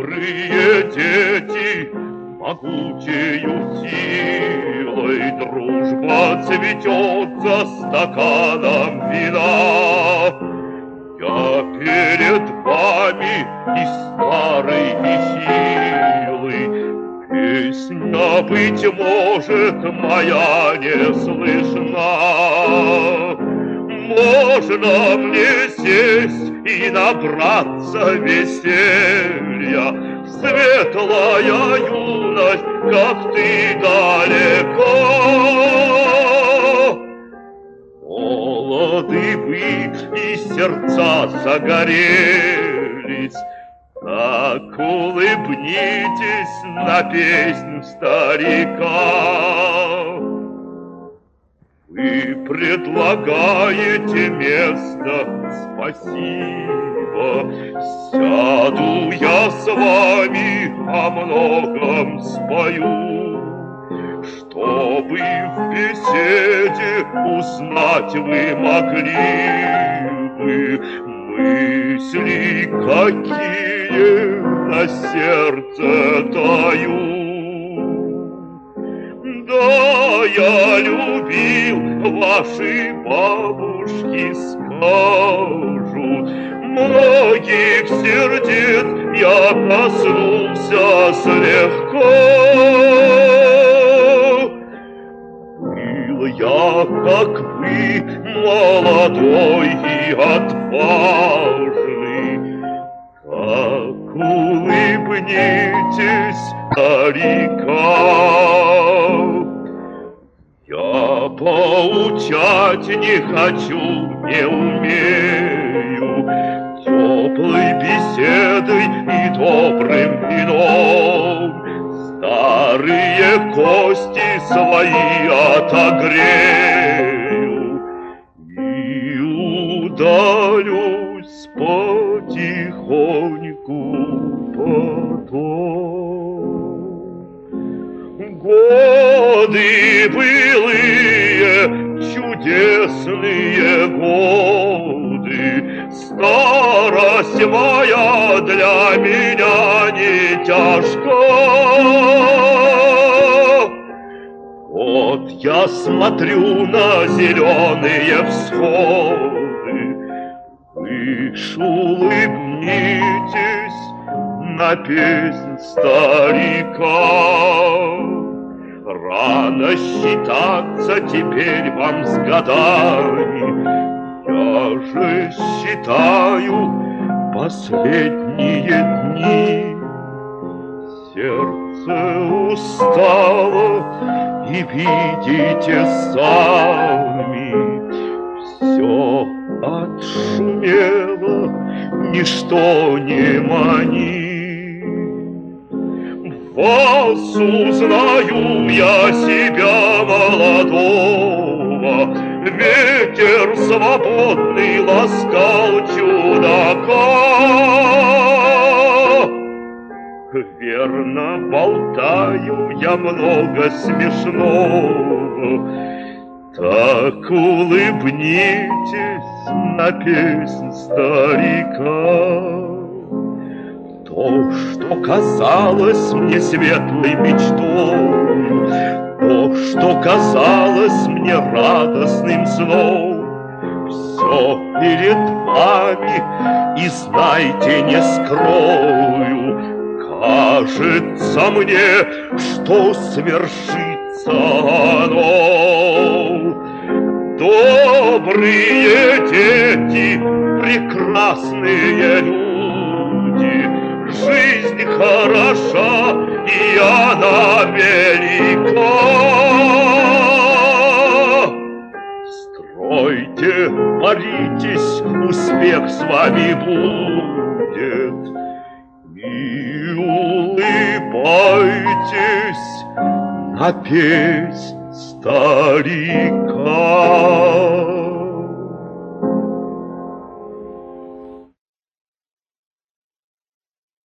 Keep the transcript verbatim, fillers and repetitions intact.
Добрые дети, могучею силой дружба цветет за стаканом вина. Я перед вами и старый, и хилый, песня, быть может, моя не слышна. Можно мне сесть и набраться веселья, светлая юность, как ты далеко. Молоды вы и сердца загорелись, так улыбнитесь на песнь старика. Вы предлагаете место, спасибо. Сяду я с вами, о многом спою, чтобы в беседе узнать вы могли бы мысли, какие на сердце таю. Да, я любил, ваши бабушки скажут, многих сердец я коснулся слегка. Был я, как вы, молодой и отважный, как улыбнитесь, старика. Я поучать не хочу, не умею, теплой беседой и добрым вином старые кости свои отогрею и удалюсь потихоньку потом. Годы былые, чудесные годы, старость моя для меня не тяжка. Вот я смотрю на зеленые всходы, вы ж улыбнитесь на песнь старика. Рано считаться теперь вам с годами, я же считаю последние дни. Сердце устало, и видите сами, все отшумело, ничто не манит. Вас узнаю я себя молодого, ветер свободный ласкал чудака. Верно, болтаю я много смешного, так улыбнитесь на песнь старика. То, что казалось мне светлой мечтой, то, что казалось мне радостным сном, все перед вами, и знайте, не скрою, кажется мне, что свершится оно. Добрые дети, прекрасные люди, жизнь хороша, и она велика. Стройте, боритесь, успех с вами будет, и улыбайтесь на песнь старика.